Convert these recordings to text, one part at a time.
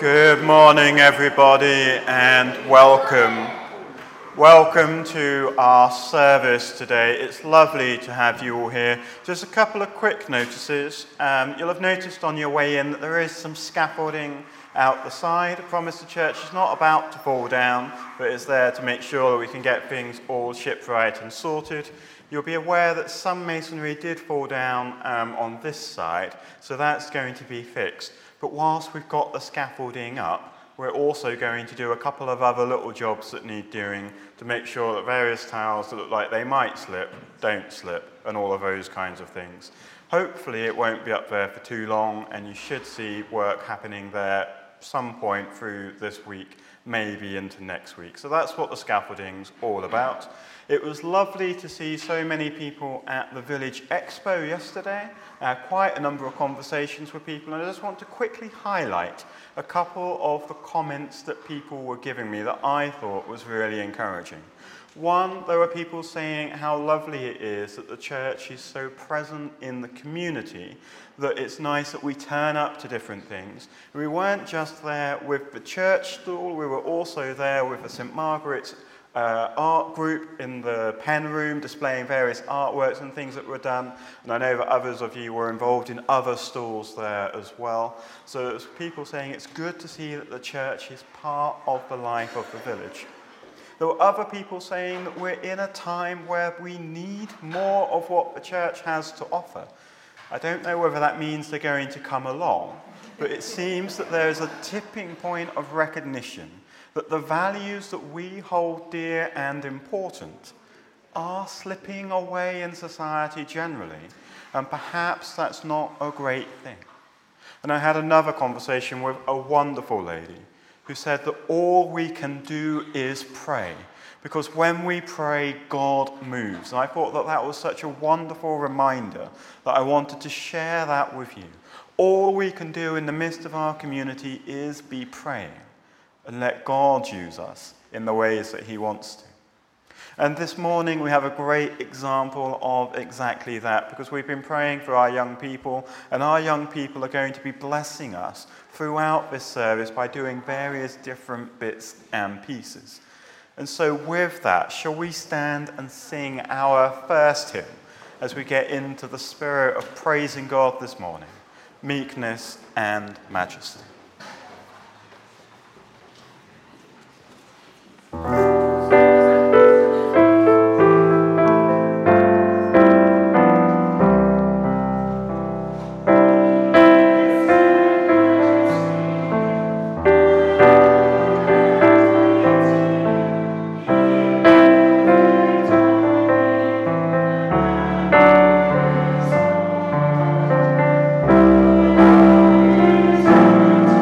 Good morning, everybody, and welcome. Welcome to our service today. It's lovely to have you all here. Just a couple of quick notices. You'll have noticed on your way in that there is some scaffolding out the side. I promise the church is not about to fall down, but it's there to make sure that we can get things all shipwright and sorted. You'll be aware that some masonry did fall down on this side, so that's going to be fixed. But whilst we've got the scaffolding up, we're also going to do a couple of other little jobs that need doing to make sure that various tiles that look like they might slip, don't slip, and all of those kinds of things. Hopefully it won't be up there for too long, and you should see work happening there some point through this week, maybe into next week. So that's what the scaffolding's all about. It was lovely to see so many people at the Village Expo yesterday. Quite a number of conversations with people, and I just want to quickly highlight a couple of the comments that people were giving me that I thought was really encouraging. One, there were people saying how lovely it is that the church is so present in the community, that it's nice that we turn up to different things. We weren't just there with the church stall, we were also there with the St. Margaret's art group in the pen room, displaying various artworks and things that were done. And I know that others of you were involved in other stalls there as well. So there's people saying it's good to see that the church is part of the life of the village. There were other people saying that we're in a time where we need more of what the church has to offer. I don't know whether that means they're going to come along, but it seems that there is a tipping point of recognition that the values that we hold dear and important are slipping away in society generally, and perhaps that's not a great thing. And I had another conversation with a wonderful lady who said that all we can do is pray, because when we pray, God moves. And I thought that that was such a wonderful reminder that I wanted to share that with you. All we can do in the midst of our community is be praying and let God use us in the ways that he wants to. And this morning we have a great example of exactly that, because we've been praying for our young people, and our young people are going to be blessing us throughout this service by doing various different bits and pieces. And so with that, shall we stand and sing our first hymn as we get into the spirit of praising God this morning, Meekness and Majesty. Thank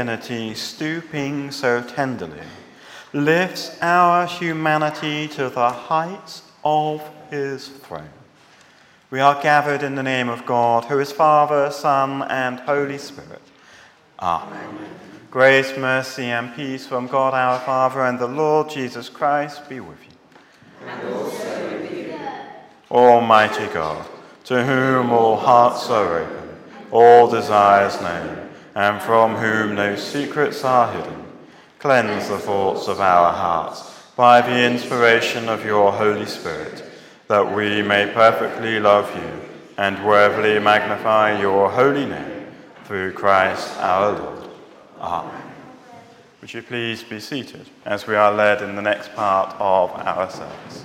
infinity, stooping so tenderly, lifts our humanity to the heights of his throne. We are gathered in the name of God, who is Father, Son, and Holy Spirit. Amen. Grace, mercy, and peace from God our Father and the Lord Jesus Christ be with you. And also with you. Almighty God, to whom all hearts are open, all desires known, and from whom no secrets are hidden, cleanse the thoughts of our hearts by the inspiration of your Holy Spirit, that we may perfectly love you and worthily magnify your holy name, through Christ our Lord. Amen. Would you please be seated as we are led in the next part of our service.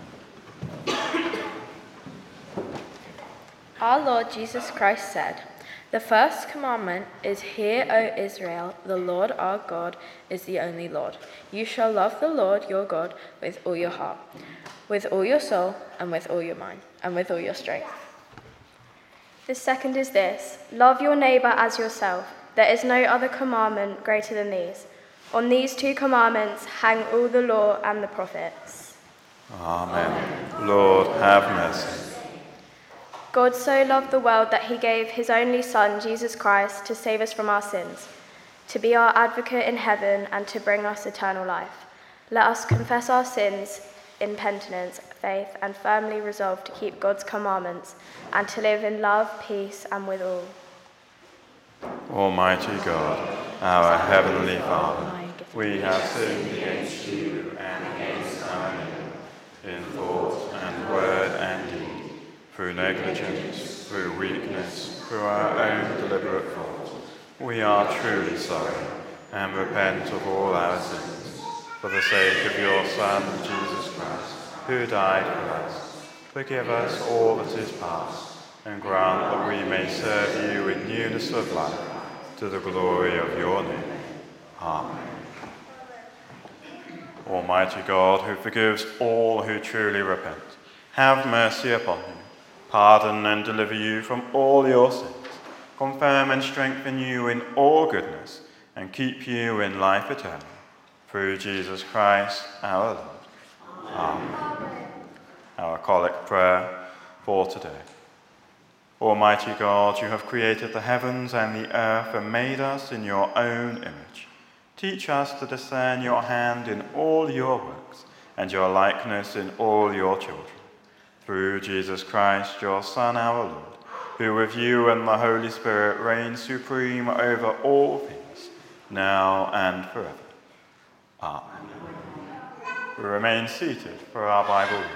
Our Lord Jesus Christ said, "The first commandment is, Hear, O Israel, the Lord our God is the only Lord. You shall love the Lord your God with all your heart, with all your soul, and with all your mind, and with all your strength." The second is this: love your neighbour as yourself. There is no other commandment greater than these. On these two commandments hang all the law and the prophets. Amen. Lord, have mercy. God so loved the world that he gave his only Son, Jesus Christ, to save us from our sins, to be our advocate in heaven, and to bring us eternal life. Let us confess our sins in penitence, faith, and firmly resolve to keep God's commandments and to live in love, peace, and with all. Almighty God, our heavenly Father, we have sinned against you and against our neighbour, in thought and word and deed, through negligence, through weakness, through our own deliberate fault. We are truly sorry and repent of all our sins. For the sake of your Son, Jesus Christ, who died for us, forgive us all that is past, and grant that we may serve you in newness of life, to the glory of your name. Amen. Almighty God, who forgives all who truly repent, have mercy upon you, pardon and deliver you from all your sins, confirm and strengthen you in all goodness, and keep you in life eternal. Through Jesus Christ our Lord. Amen. Our collect prayer for today. Almighty God, you have created the heavens and the earth and made us in your own image. Teach us to discern your hand in all your works and your likeness in all your children. Through Jesus Christ, your Son, our Lord, who with you and the Holy Spirit reigns supreme over all things, now and forever. Amen. We remain seated for our Bible readings.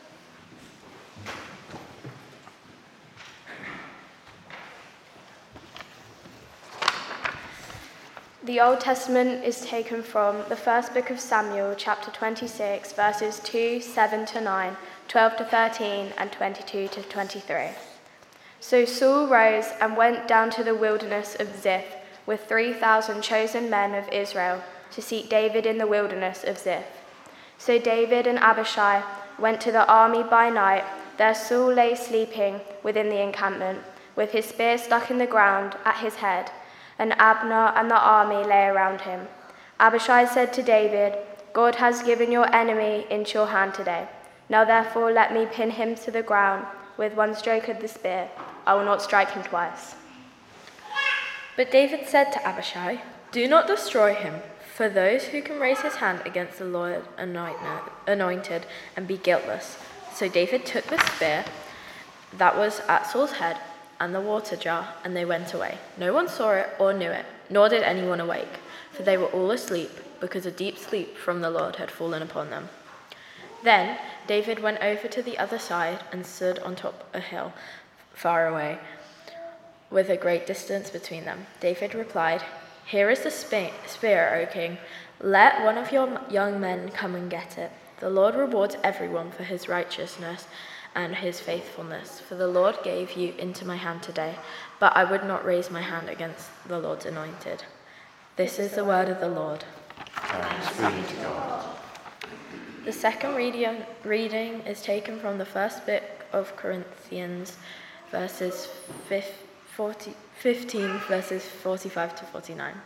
The Old Testament is taken from the first book of Samuel, chapter 26, verses 2, 7 to 9, 12 to 13, and 22 to 23. So Saul rose and went down to the wilderness of Ziph with 3,000 chosen men of Israel to seek David in the wilderness of Ziph. So David and Abishai went to the army by night. There Saul lay sleeping within the encampment, with his spear stuck in the ground at his head, and Abner and the army lay around him. Abishai said to David, "God has given your enemy into your hand today. Now therefore let me pin him to the ground with one stroke of the spear. I will not strike him twice." But David said to Abishai, "Do not destroy him, for those who can raise his hand against the Lord anointed and be guiltless." So David took the spear that was at Saul's head and the water jar, and they went away. No one saw it or knew it, nor did anyone awake, for they were all asleep, because a deep sleep from the Lord had fallen upon them. Then David went over to the other side and stood on top of a hill far away, with a great distance between them. David replied, "Here is the spear, O king. Let one of your young men come and get it. The Lord rewards everyone for his righteousness and his faithfulness, for the Lord gave you into my hand today, but I would not raise my hand against the Lord's anointed." This is the word of the Lord. Thanks be to God. The second reading is taken from the first book of Corinthians, verses 15, verses 45 to 49.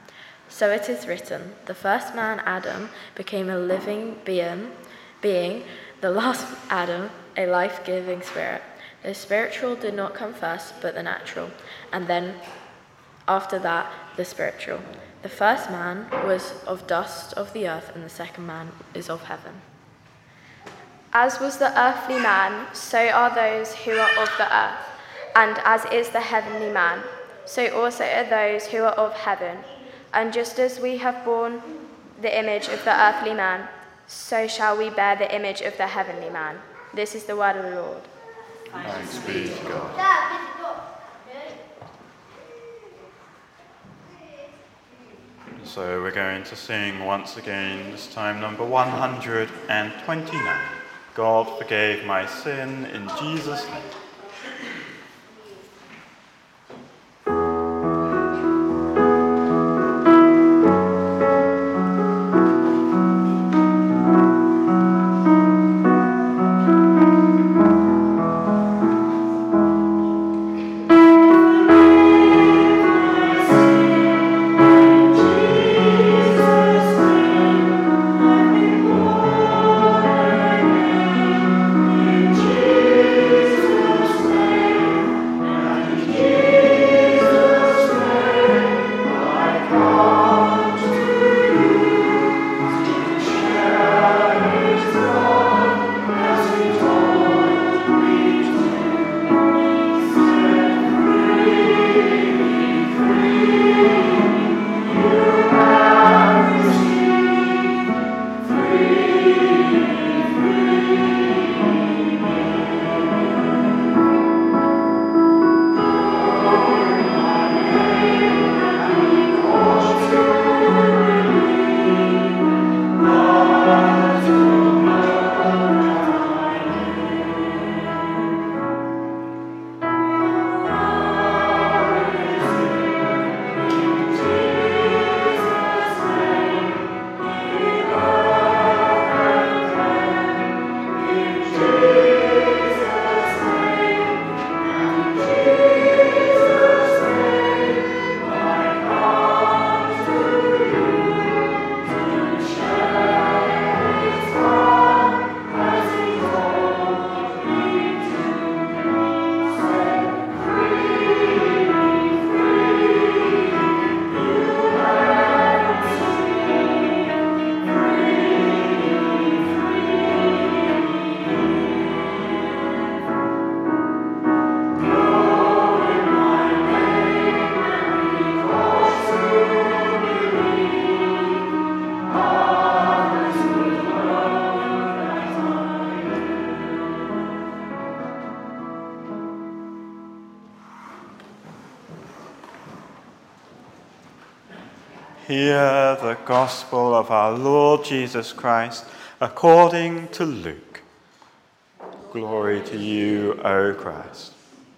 So it is written, the first man, Adam, became a living being, the last Adam, a life-giving spirit. The spiritual did not come first, but the natural, and then after that, the spiritual. The first man was of dust of the earth, and the second man is of heaven. As was the earthly man, so are those who are of the earth, and as is the heavenly man, so also are those who are of heaven. And just as we have borne the image of the earthly man, so shall we bear the image of the heavenly man. This is the word of the Lord. Thanks be to God. So we're going to sing once again, this time number 129. God forgave my sin in Jesus' name. Hear the gospel of our Lord Jesus Christ according to Luke. Glory to you, O Christ.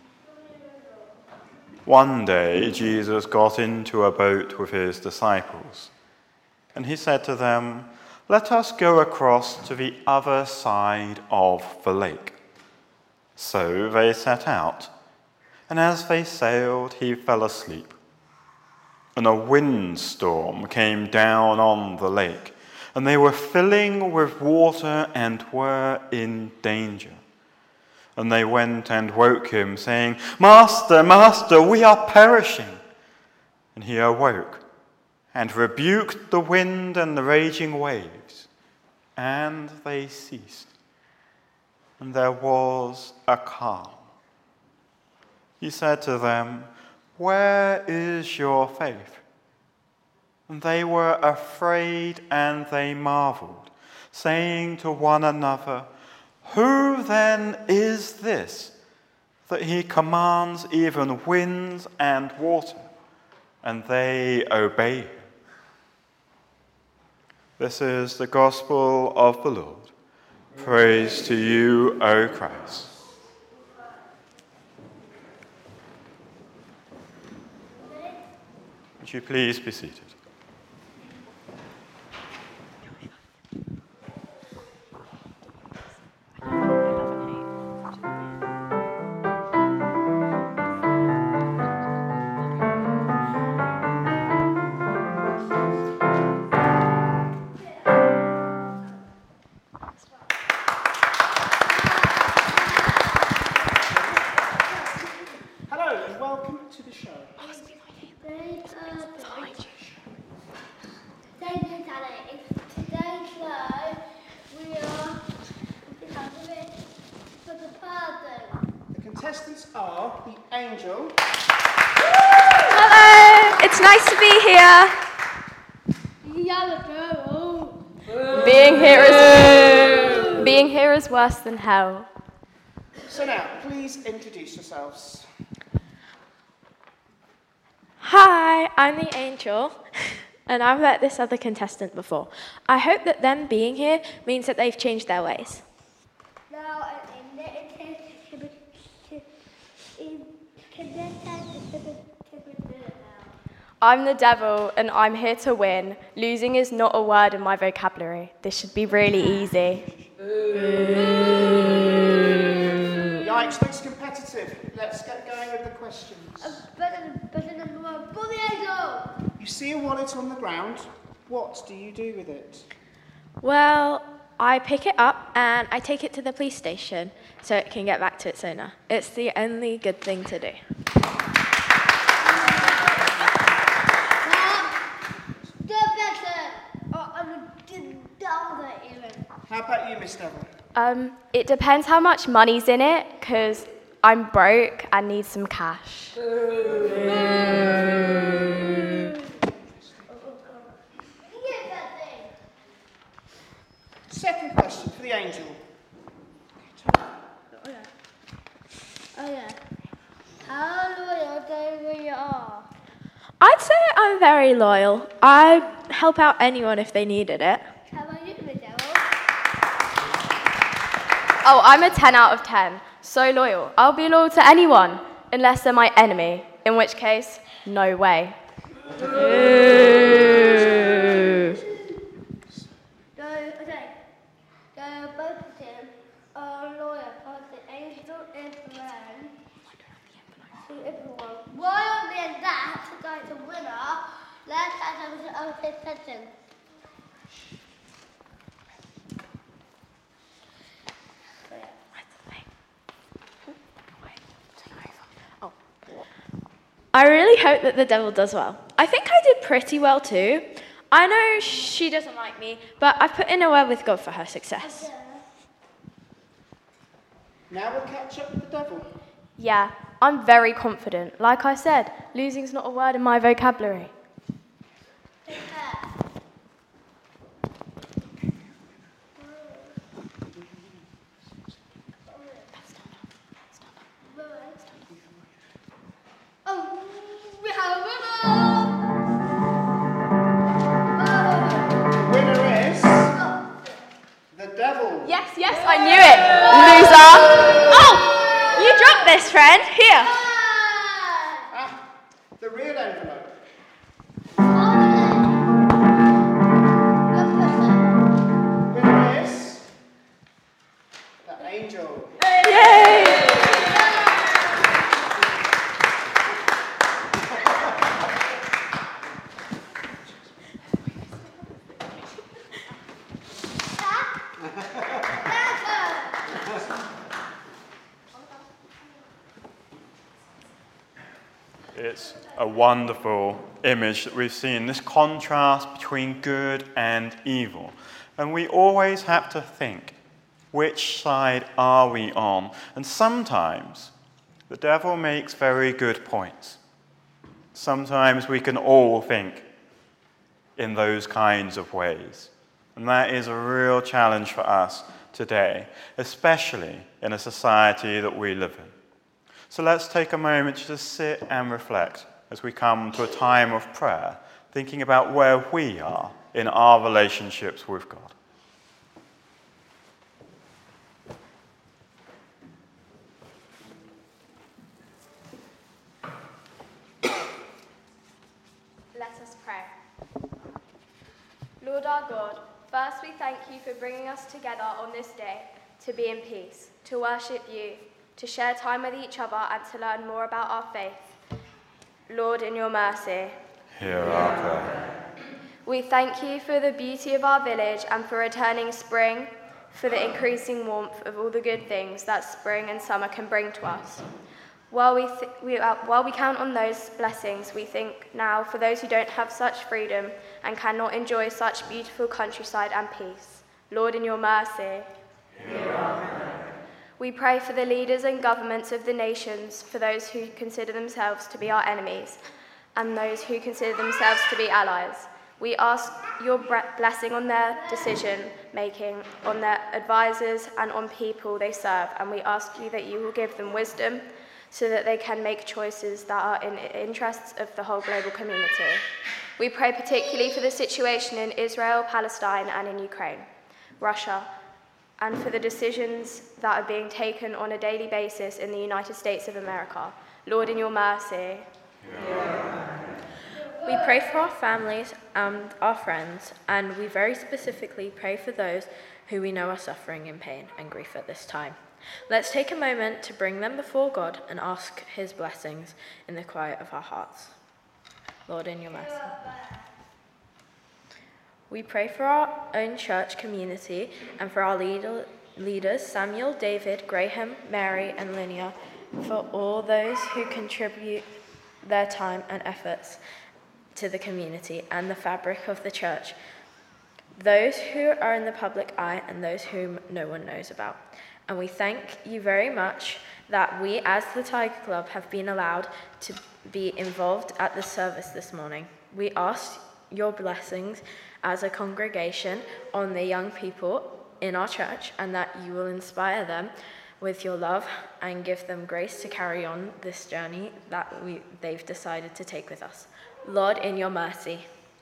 One day Jesus got into a boat with his disciples, and he said to them, "Let us go across to the other side of the lake." So they set out, and as they sailed, he fell asleep. And a windstorm came down on the lake, and they were filling with water and were in danger. And they went and woke him, saying, "Master, Master, we are perishing." And he awoke and rebuked the wind and the raging waves, and they ceased. And there was a calm. He said to them, "Where is your faith?" And they were afraid and they marveled, saying to one another, "Who then is this, that he commands even winds and water, and they obey him?" This is the gospel of the Lord. Praise to you, O Christ. Would you please be seated? are the angel. Hello, it's nice to be here. Being here is worse than hell. So now, please introduce yourselves. Hi, I'm the angel, and I've met this other contestant before. I hope that them being here means that they've changed their ways. I'm the devil, and I'm here to win. Losing is not a word in my vocabulary. This should be really easy. Yikes, looks competitive. Let's get going with the questions. You see a wallet on the ground. What do you do with it? Well, I pick it up and I take it to the police station so it can get back to its owner. It's the only good thing to do. How about you, Miss Devil? It depends how much money's in it, because I'm broke and need some cash. Second question for the angel. How loyal do you are? I'd say I'm very loyal. I'd help out anyone if they needed it. How about you, the devil? Oh, I'm a 10 out of 10. So loyal. I'll be loyal to anyone, unless they're my enemy, in which case, no way. Both of them are loyal, but the angel is man. Why on the that to go to winner? Let's have an open session. I really hope that the devil does well. I think I did pretty well too. I know she doesn't like me, but I've put in a word with God for her success. Now we'll catch up with the devil. Yeah, I'm very confident. Like I said, losing's not a word in my vocabulary. Oh, we have a Winner is the devil. Yes, I knew it, loser. Oh! You dropped this, friend. Here. The real envelope. Winner is the angel. Yay! It's a wonderful image that we've seen, this contrast between good and evil. And we always have to think, which side are we on? And sometimes the devil makes very good points. Sometimes we can all think in those kinds of ways. And that is a real challenge for us today, especially in a society that we live in. So let's take a moment to just sit and reflect as we come to a time of prayer, thinking about where we are in our relationships with God. Let us pray. Lord our God, first we thank you for bringing us together on this day to be in peace, to worship you, to share time with each other and to learn more about our faith. Lord, in your mercy, Hear our prayer. we thank you for the beauty of our village and for returning spring, for the increasing warmth of all the good things that spring and summer can bring to us. While we count on those blessings, we think now for those who don't have such freedom and cannot enjoy such beautiful countryside and peace. Lord, in your mercy, We pray for the leaders and governments of the nations, for those who consider themselves to be our enemies, and those who consider themselves to be allies. We ask your blessing on their decision-making, on their advisors, and on people they serve, and we ask you that you will give them wisdom so that they can make choices that are in the interests of the whole global community. We pray particularly for the situation in Israel, Palestine, and in Ukraine, Russia, and for the decisions that are being taken on a daily basis in the United States of America. Lord, in your mercy. We pray for our families and our friends, and we very specifically pray for those who we know are suffering in pain and grief at this time. Let's take a moment to bring them before God and ask his blessings in the quiet of our hearts. Lord, in your mercy. We pray for our own church community and for our leaders, Samuel, David, Graham, Mary, and Linnea, for all those who contribute their time and efforts to the community and the fabric of the church, those who are in the public eye and those whom no one knows about. And we thank you very much that we, as the Tiger Club, have been allowed to be involved at the service this morning. We ask your blessings as a congregation on the young people in our church, and that you will inspire them with your love and give them grace to carry on this journey that they've decided to take with us. Lord, in your mercy.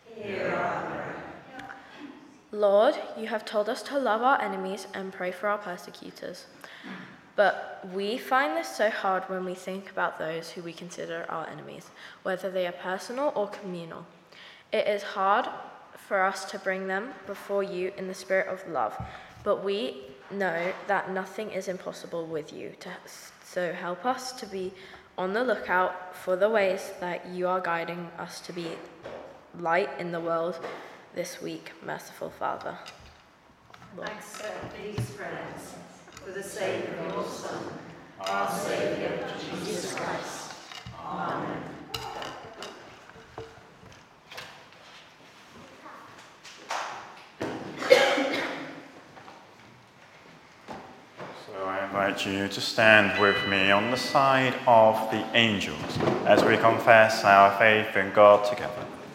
Lord, you have told us to love our enemies and pray for our persecutors. But we find this so hard when we think about those who we consider our enemies, whether they are personal or communal. It is hard for us to bring them before you in the spirit of love, but we know that nothing is impossible with you. So help us to be on the lookout for the ways that you are guiding us to be light in the world this week, merciful Father. Lord. Accept these prayers for the sake of your Son, our Saviour, Jesus Christ. Amen. So I invite you to stand with me on the side of the angels as we confess our faith in God together.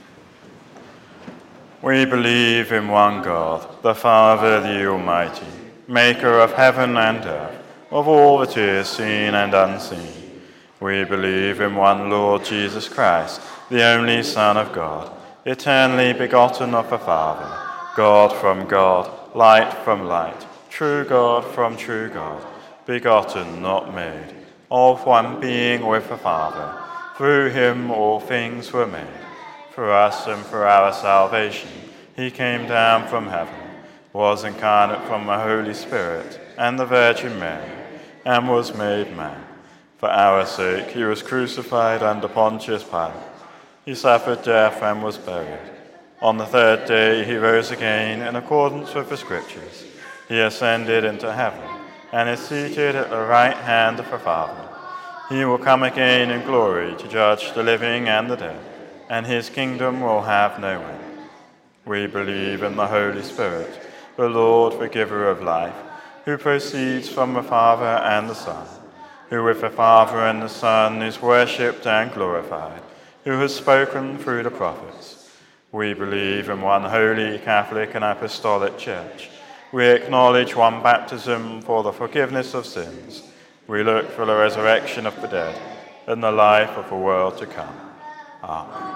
We believe in one God, the Father, the Almighty, maker of heaven and earth, of all that is seen and unseen. We believe in one Lord Jesus Christ, the only Son of God, eternally begotten of the Father, God from God, light from light, true God from true God, begotten, not made, of one being with the Father. Through him all things were made. For us and for our salvation, he came down from heaven, was incarnate from the Holy Spirit and the Virgin Mary, and was made man. For our sake he was crucified under Pontius Pilate. He suffered death and was buried. On the third day he rose again in accordance with the Scriptures. He ascended into heaven and is seated at the right hand of the Father. He will come again in glory to judge the living and the dead, and his kingdom will have no end. We believe in the Holy Spirit, the Lord, the giver of life, who proceeds from the Father and the Son, who with the Father and the Son is worshipped and glorified, who has spoken through the prophets. We believe in one holy, Catholic and Apostolic Church. We acknowledge one baptism for the forgiveness of sins. We look for the resurrection of the dead and the life of the world to come. Amen.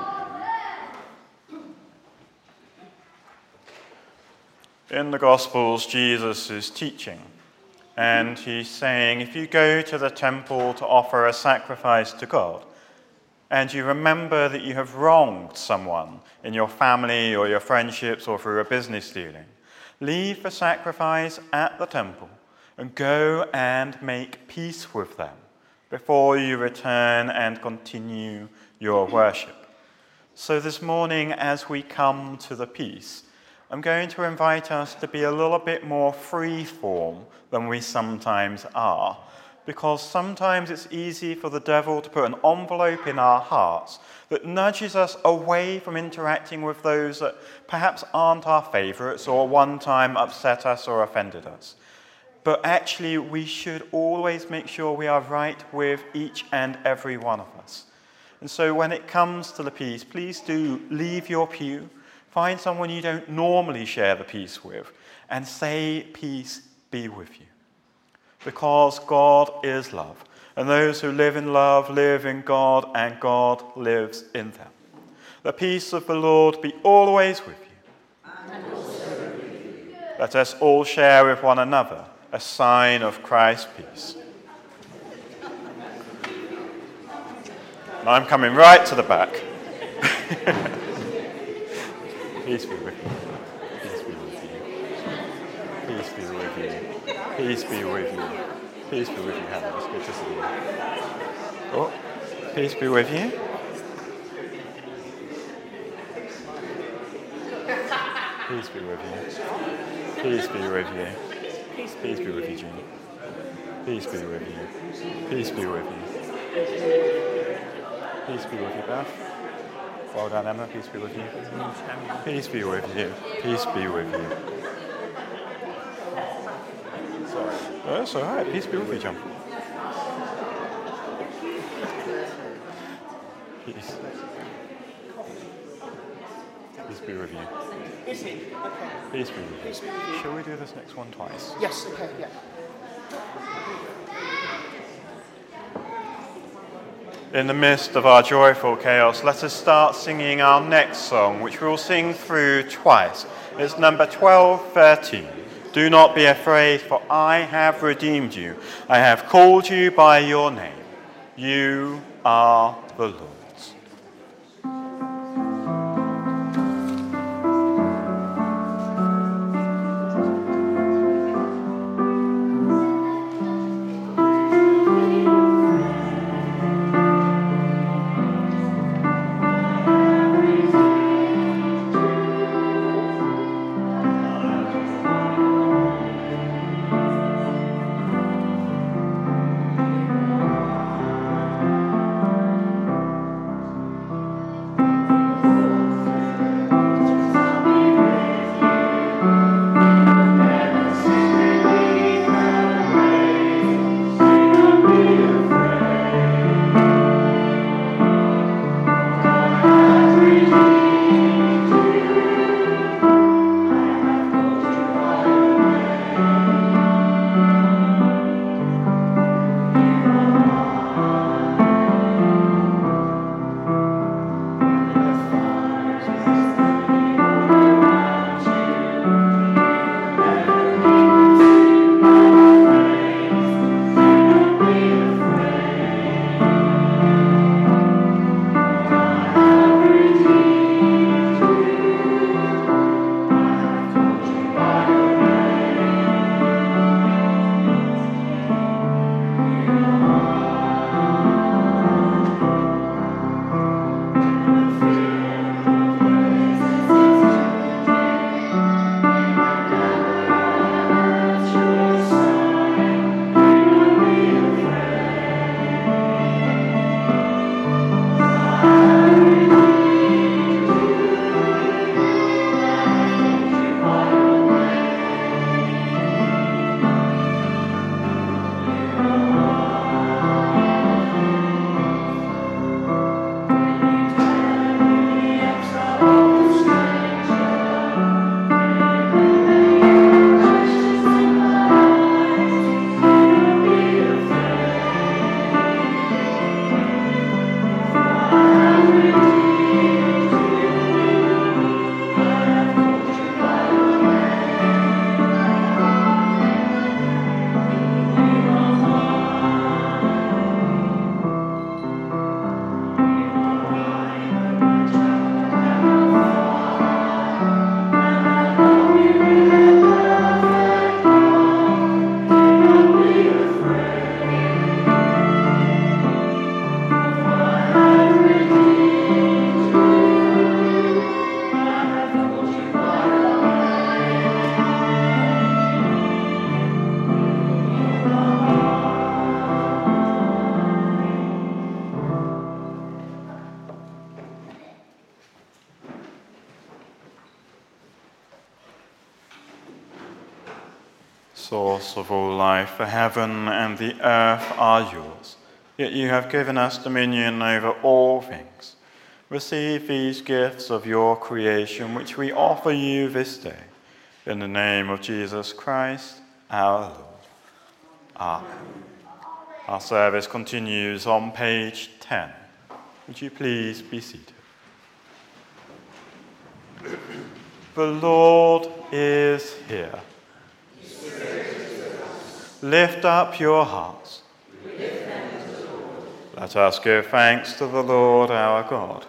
In the Gospels, Jesus is teaching, and he's saying, if you go to the temple to offer a sacrifice to God, and you remember that you have wronged someone in your family or your friendships or through a business dealing, leave the sacrifice at the temple and go and make peace with them before you return and continue your worship. So this morning, as we come to the peace, I'm going to invite us to be a little bit more free-form than we sometimes are, because sometimes it's easy for the devil to put an envelope in our hearts that nudges us away from interacting with those that perhaps aren't our favourites or one time upset us or offended us. but actually we should always make sure we are right with each and every one of us. And so when it comes to the peace, please do leave your pew, find someone you don't normally share the peace with, and say, peace be with you. Because God is love, and those who live in love live in God, and God lives in them. The peace of the Lord be always with you. And also with you. Let us all share with one another a sign of Christ's peace. And I'm coming right to the back. Peace be with you. Peace be with you. Peace be with you. Peace be with you. Peace be with you, Hannah. It's good to see you. Oh, peace be with you. Peace be with you. Peace be with you. Peace be with you, Jean. Peace be with you. Peace be with you. Peace be with you, Beth. Well done, Emma. Peace be with you. Peace be with you. Peace be with you. Sorry. Oh, that's all right. Peace be with you, John. Peace. Peace be with you. Is he? Okay. Peace be with you. Shall we do this next one twice? Yes, okay, yeah. In the midst of our joyful chaos, let us start singing our next song, which we'll sing through twice. It's number 1213. Do not be afraid, for I have redeemed you. I have called you by your name. You are the Lord. Source of all life, the heaven and the earth are yours, yet you have given us dominion over all things. Receive these gifts of your creation, which we offer you this day, in the name of Jesus Christ, our Lord. Amen. Our service continues on page 10. Would you please be seated? The Lord is here. Lift up your hearts. Let us give thanks to the Lord our God.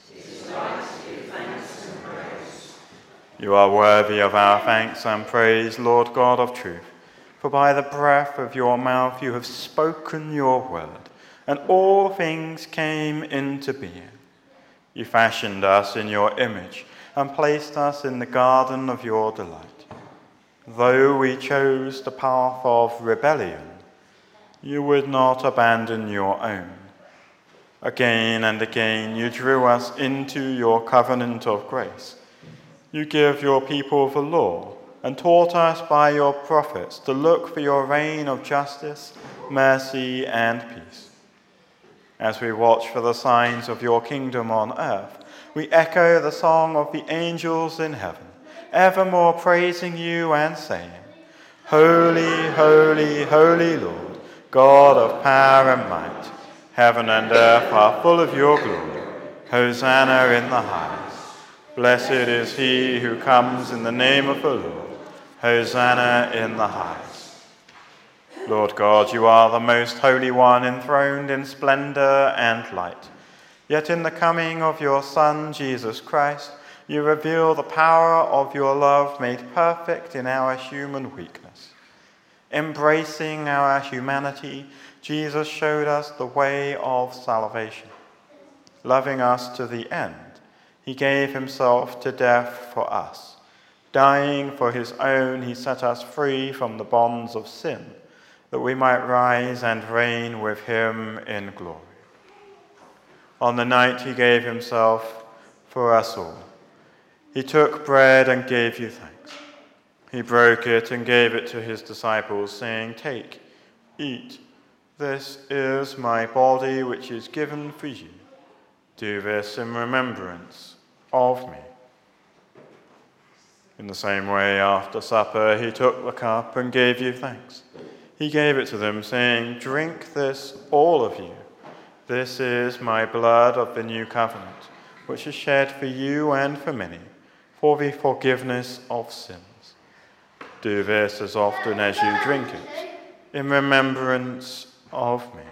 You are worthy of our thanks and praise, Lord God of truth, for by the breath of your mouth you have spoken your word, and all things came into being. You fashioned us in your image and placed us in the garden of your delight. Though we chose the path of rebellion, you would not abandon your own. Again and again you drew us into your covenant of grace. You give your people the law and taught us by your prophets to look for your reign of justice, mercy, and peace. As we watch for the signs of your kingdom on earth, we echo the song of the angels in heaven, evermore praising you and saying, Holy, holy, holy Lord, God of power and might, heaven and earth are full of your glory. Hosanna in the highest. Blessed is he who comes in the name of the Lord. Hosanna in the highest. Lord God, you are the most holy one, enthroned in splendor and light. Yet in the coming of your Son, Jesus Christ, you reveal the power of your love made perfect in our human weakness. Embracing our humanity, Jesus showed us the way of salvation. Loving us to the end, he gave himself to death for us. Dying for his own, he set us free from the bonds of sin, that we might rise and reign with him in glory. On the night he gave himself for us all, he took bread and gave you thanks. He broke it and gave it to his disciples, saying, Take, eat. This is my body, which is given for you. Do this in remembrance of me. In the same way, after supper, he took the cup and gave you thanks. He gave it to them, saying, Drink this, all of you. This is my blood of the new covenant, which is shed for you and for many, for the forgiveness of sins. Do this as often as you drink it, in remembrance of me.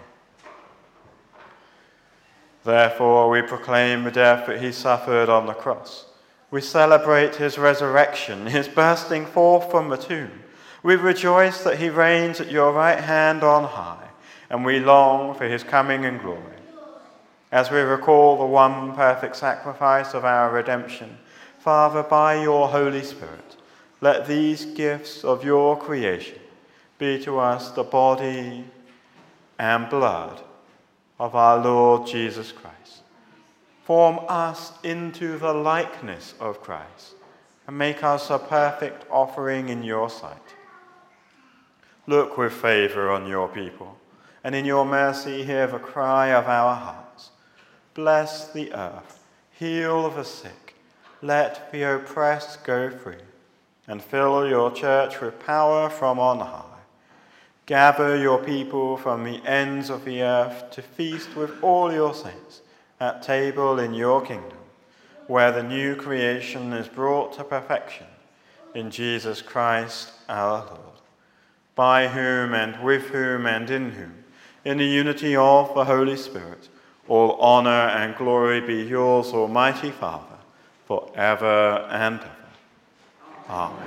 Therefore, we proclaim the death that he suffered on the cross. We celebrate his resurrection, his bursting forth from the tomb. We rejoice that he reigns at your right hand on high, and we long for his coming in glory. As we recall the one perfect sacrifice of our redemption, Father, by your Holy Spirit, let these gifts of your creation be to us the body and blood of our Lord Jesus Christ. Form us into the likeness of Christ and make us a perfect offering in your sight. Look with favor on your people, and in your mercy hear the cry of our hearts. Bless the earth, heal the sick, let the oppressed go free, and fill your church with power from on high. Gather your people from the ends of the earth to feast with all your saints at table in your kingdom, where the new creation is brought to perfection in Jesus Christ our Lord, by whom and with whom and in whom, in the unity of the Holy Spirit, all honor and glory be yours, Almighty Father, forever and ever. Amen.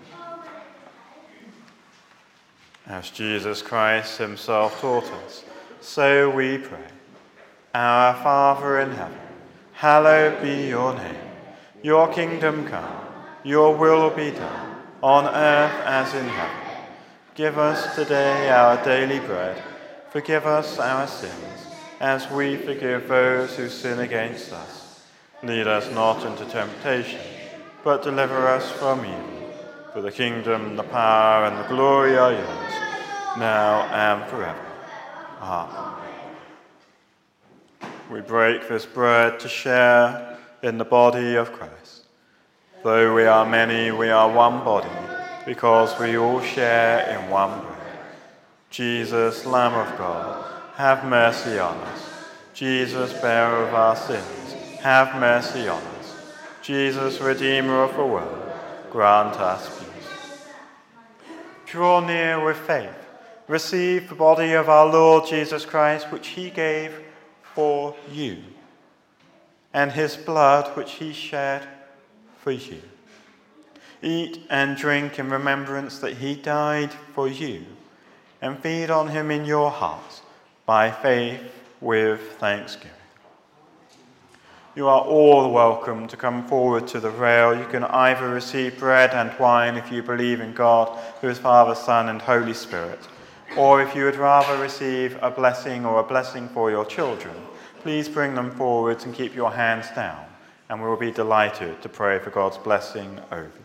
As Jesus Christ himself taught us, so we pray. Our Father in heaven, hallowed be your name. Your kingdom come, your will be done, on earth as in heaven. Give us today our daily bread. Forgive us our sins, as we forgive those who sin against us. Lead us not into temptation, but deliver us from evil. For the kingdom, the power, and the glory are yours, now and forever. Amen. We break this bread to share in the body of Christ. Though we are many, we are one body, because we all share in one bread. Jesus, Lamb of God, have mercy on us. Jesus, bearer of our sins, have mercy on us. Jesus, Redeemer of the world, grant us peace. Draw near with faith. Receive the body of our Lord Jesus Christ, which he gave for you, and his blood, which he shed for you. Eat and drink in remembrance that he died for you, and feed on him in your hearts by faith with thanksgiving. You are all welcome to come forward to the rail. You can either receive bread and wine if you believe in God, who is Father, Son, and Holy Spirit, or if you would rather receive a blessing or a blessing for your children, please bring them forward and keep your hands down, and we will be delighted to pray for God's blessing over you.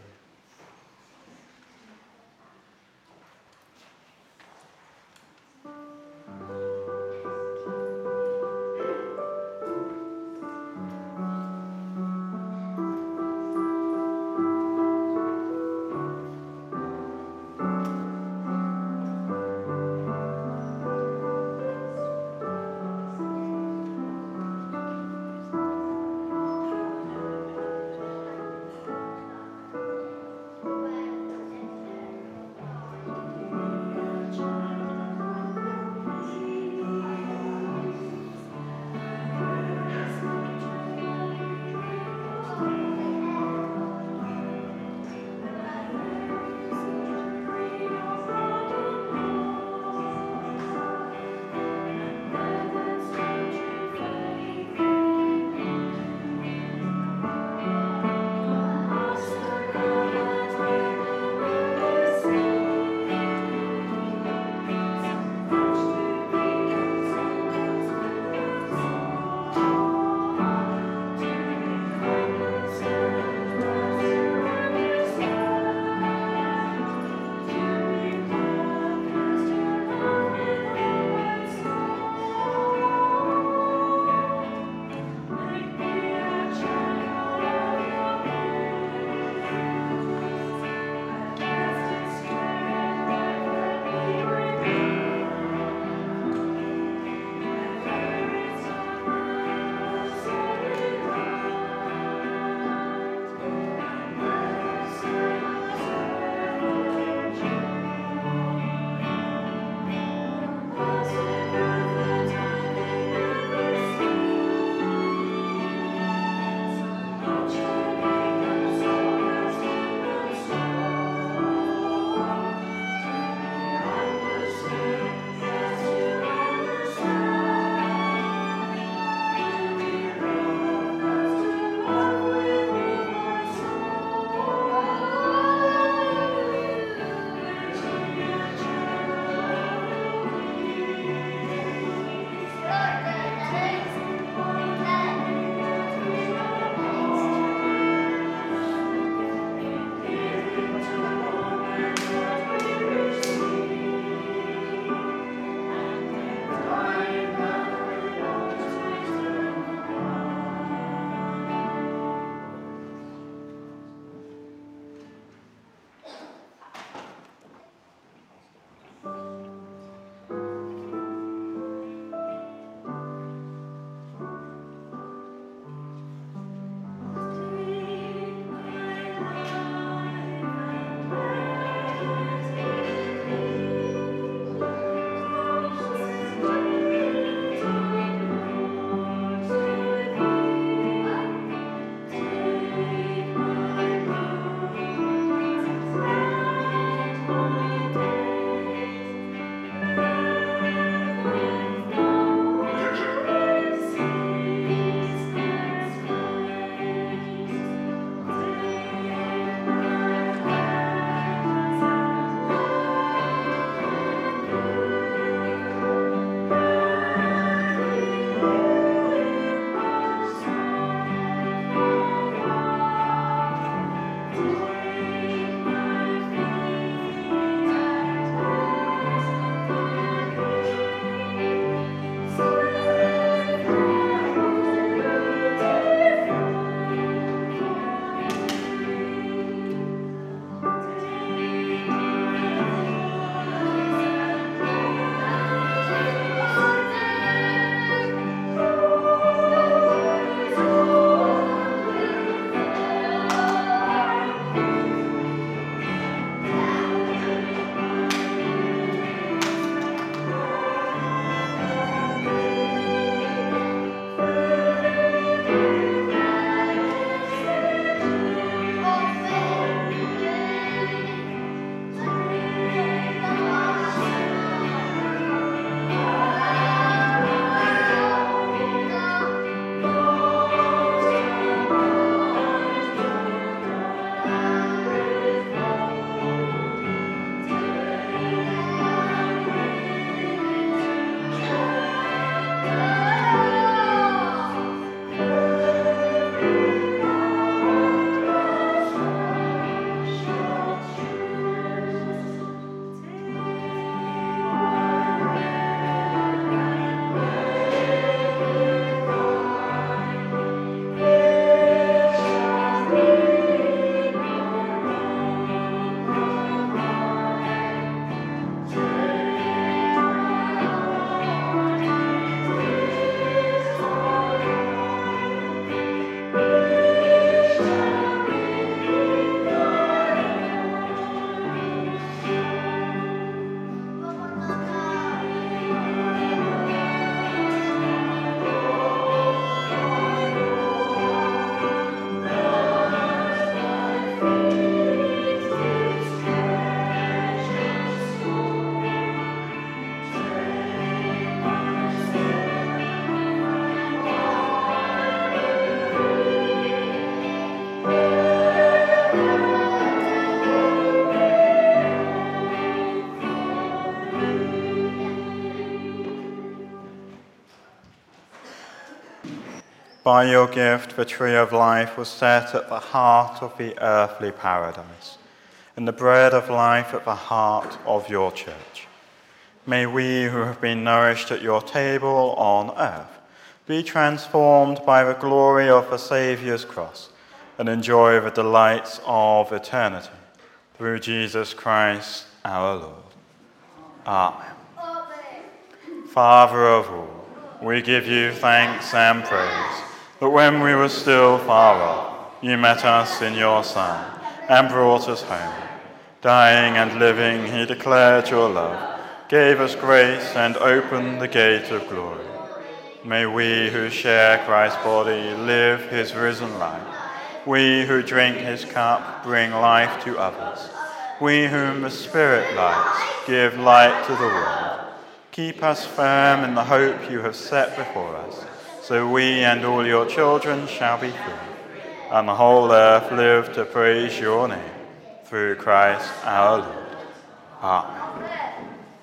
By your gift, the tree of life was set at the heart of the earthly paradise, and the bread of life at the heart of your church. May we who have been nourished at your table on earth be transformed by the glory of the Saviour's cross and enjoy the delights of eternity. Through Jesus Christ our Lord. Amen. Father of all, we give you thanks and praise that when we were still far off, you met us in your Son and brought us home. Dying and living, he declared your love, gave us grace and opened the gate of glory. May we who share Christ's body live his risen life. We who drink his cup bring life to others. We whom the Spirit lights give light to the world. Keep us firm in the hope you have set before us, so we and all your children shall be free, and the whole earth live to praise your name. Through Christ our Lord. Amen.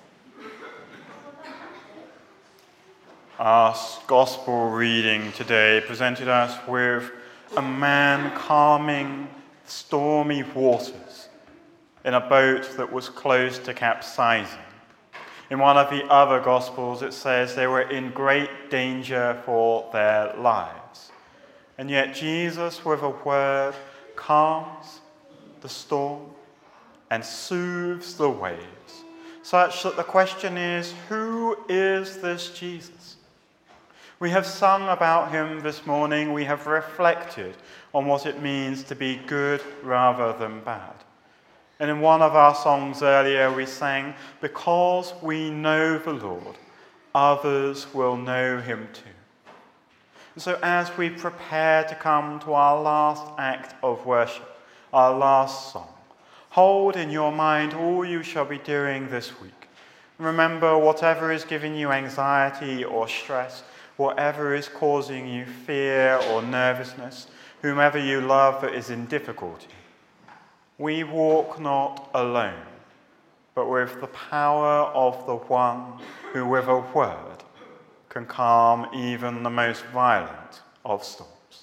Our gospel reading today presented us with a man calming stormy waters in a boat that was close to capsizing. In one of the other Gospels, it says they were in great danger for their lives. And yet Jesus, with a word, calms the storm and soothes the waves, such that the question is, who is this Jesus? We have sung about him this morning. We have reflected on what it means to be good rather than bad. And in one of our songs earlier, we sang, because we know the Lord, others will know him too. And so as we prepare to come to our last act of worship, our last song, hold in your mind all you shall be doing this week. Remember, whatever is giving you anxiety or stress, whatever is causing you fear or nervousness, whomever you love that is in difficulty, we walk not alone, but with the power of the one who with a word can calm even the most violent of storms.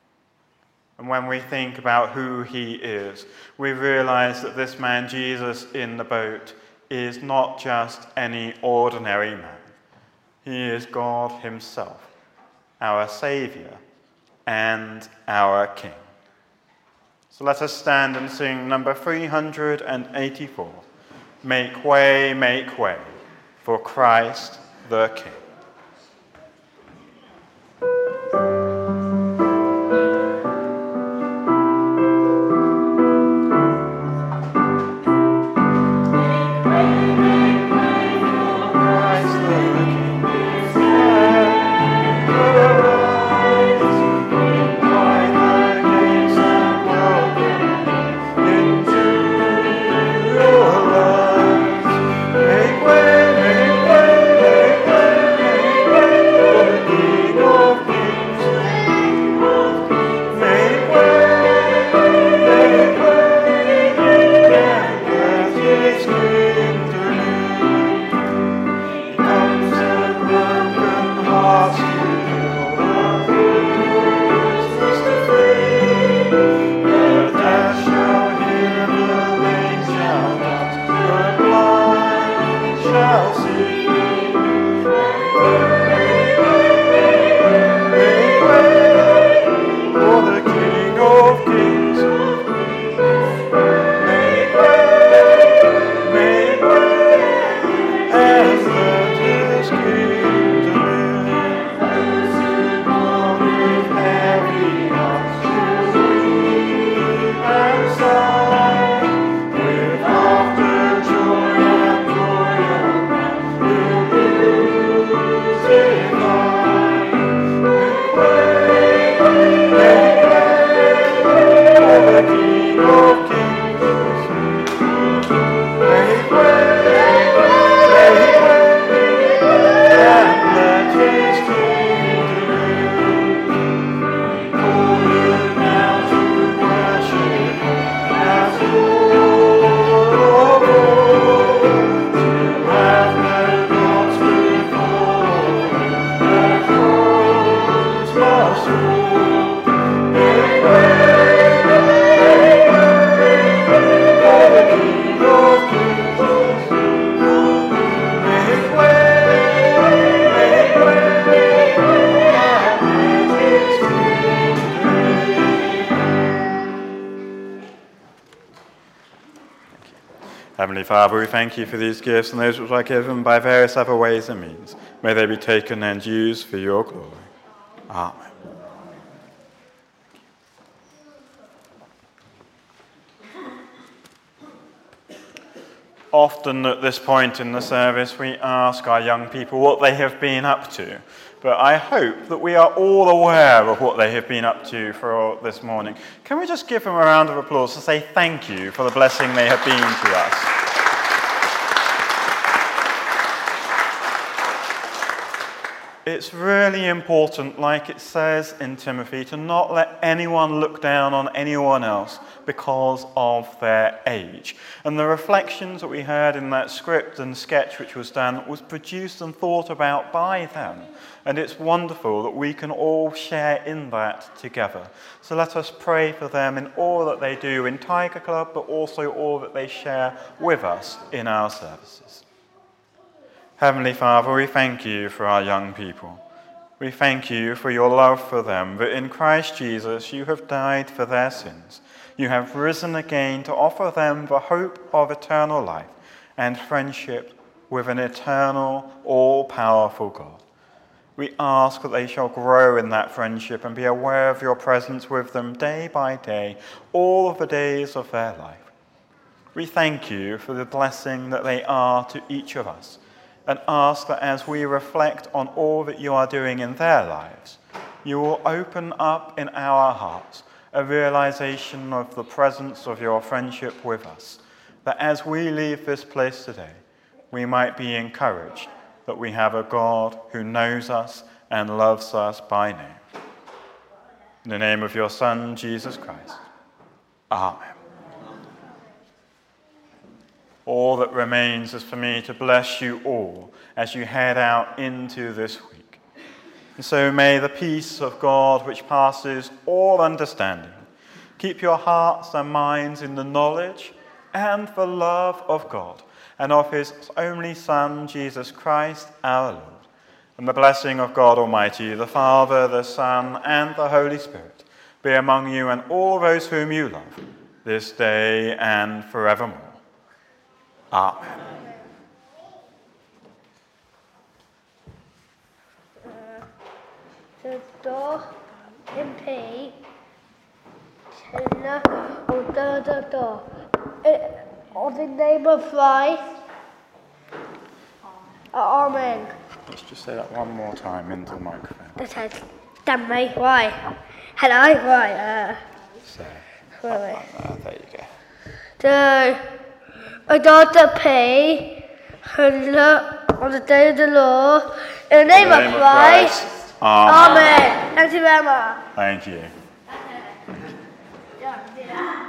And when we think about who he is, we realize that this man Jesus in the boat is not just any ordinary man. He is God himself, our Saviour and our King. So let us stand and sing number 384, Make way, for Christ the King. Make way, Heavenly Father, we thank you for these gifts and those which are given by various other ways and means. May they be taken and used for your glory. Amen. Often at this point in the service, we ask our young people what they have been up to. But I hope that we are all aware of what they have been up to for this morning. Can we just give them a round of applause to say thank you for the blessing they have been to us? It's really important, like it says in Timothy, to not let anyone look down on anyone else because of their age. And the reflections that we heard in that script and sketch which was done was produced and thought about by them. And it's wonderful that we can all share in that together. So let us pray for them in all that they do in Tiger Club, but also all that they share with us in our services. Heavenly Father, we thank you for our young people. We thank you for your love for them, that in Christ Jesus you have died for their sins. You have risen again to offer them the hope of eternal life and friendship with an eternal, all-powerful God. We ask that they shall grow in that friendship and be aware of your presence with them day by day, all of the days of their life. We thank you for the blessing that they are to each of us, and ask that as we reflect on all that you are doing in their lives, you will open up in our hearts a realization of the presence of your friendship with us, that as we leave this place today, we might be encouraged that we have a God who knows us and loves us by name. In the name of your Son, Jesus Christ. Amen. All that remains is for me to bless you all as you head out into this week. And so may the peace of God, which passes all understanding, keep your hearts and minds in the knowledge and the love of God and of his only Son, Jesus Christ, our Lord. And the blessing of God Almighty, the Father, the Son, and the Holy Spirit be among you and all those whom you love, this day and forevermore. Amen. The door in P. The door. On the name of Christ. Amen. Let's just say that one more time into the microphone. That says, damn me, why? Hello, right, There you go. The daughter P. On the day of the Lord. In the name of Christ. Amen. Amen. Thank you very much. Thank you. Yeah.